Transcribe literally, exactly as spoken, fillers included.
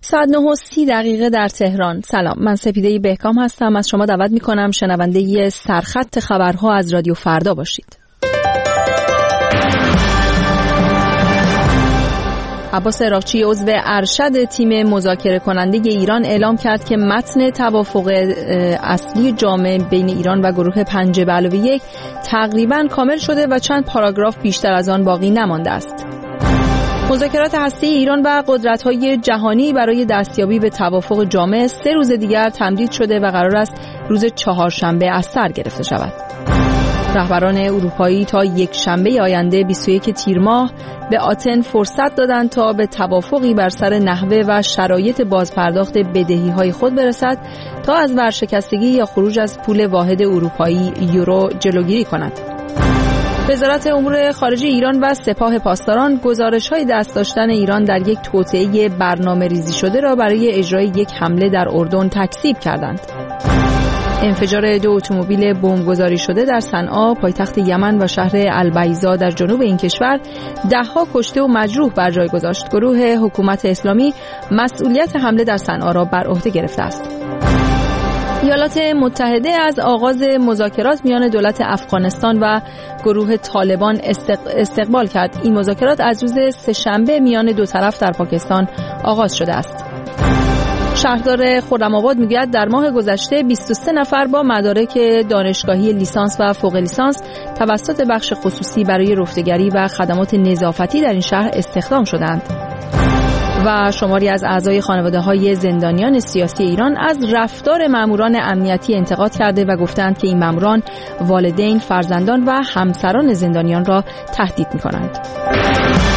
ساعت نه و سی دقیقه در تهران. سلام، من سپیده بهکام هستم. از شما دعوت میکنم شنونده سرخط خبرها از رادیو فردا باشید. عباس عراقچی عضو ارشد تیم مذاکره کننده ایران اعلام کرد که متن توافق اصلی جامع بین ایران و گروه پنج به علاوه یک تقریباً کامل شده و چند پاراگراف بیشتر از آن باقی نمانده است. مذاکرات هسته‌ای ایران و قدرت‌های جهانی برای دستیابی به توافق جامع سه روز دیگر تمدید شده و قرار است روز چهارشنبه از سر گرفته شود. رهبران اروپایی تا یک شنبه آینده بیست و یک تیر ماه به آتن فرصت دادند تا به توافقی بر سر نحوه و شرایط بازپرداخت بدهی‌های خود برسد تا از ورشکستگی یا خروج از پول واحد اروپایی یورو جلوگیری کند. وزارت امور خارجه ایران و سپاه پاسداران گزارش‌های دست داشتن ایران در یک توطئه برنامه‌ریزی شده را برای اجرای یک حمله در اردن تکذیب کردند. انفجار دو اتومبیل بمبگذاری شده در صنعا پایتخت یمن و شهر البیضا در جنوب این کشور ده‌ها کشته و مجروح بر جای گذاشت. گروه حکومت اسلامی مسئولیت حمله در صنعا را بر عهده گرفته است. ایالات متحده از آغاز مذاکرات میان دولت افغانستان و گروه طالبان استقبال کرد. این مذاکرات از روز سه‌شنبه میان دو طرف در پاکستان آغاز شده است. شهردار خرم‌آباد میگوید در ماه گذشته بیست و سه نفر با مدارک دانشگاهی لیسانس و فوق لیسانس توسط بخش خصوصی برای رفتگری و خدمات نظافتی در این شهر استخدام شدند. و شماری از اعضای خانواده‌های زندانیان سیاسی ایران از رفتار ماموران امنیتی انتقاد کرده و گفتند که این ماموران والدین، فرزندان و همسران زندانیان را تهدید می‌کنند.